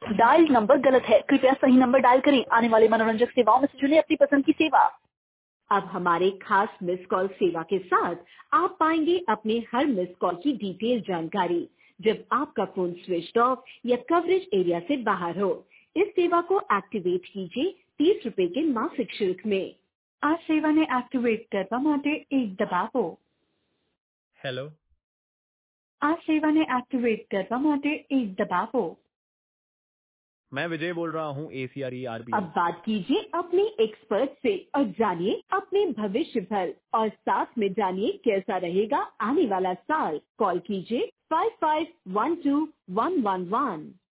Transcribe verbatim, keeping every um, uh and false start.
Dial number गलत है, कृपया सही नंबर डायल करें। आने वाले मनोरंजक सेवाओं में से चुनें अपनी पसंद की सेवा। अब हमारे खास मिस कॉल सेवा के साथ आप पाएंगे अपने हर मिस कॉल की डिटेल जानकारी जब आपका फोन स्विच ऑफ या कवरेज एरिया से बाहर हो। इस सेवा को एक्टिवेट कीजिए तीस रुपए के मासिक शुल्क में। આ સેવાને એક્ટિવેટ કરવા માટે એક દબાવો। हेलो। આ સેવાને એક્ટિવેટ કરવા માટે એક દબાવો। मैं विजय बोल रहा हूँ A C R E R B अब बात कीजिए अपने एक्सपर्ट से और जानिए अपने भविष्य भर और साथ में जानिए कैसा रहेगा आने वाला साल। कॉल कीजिए five five one two one one one.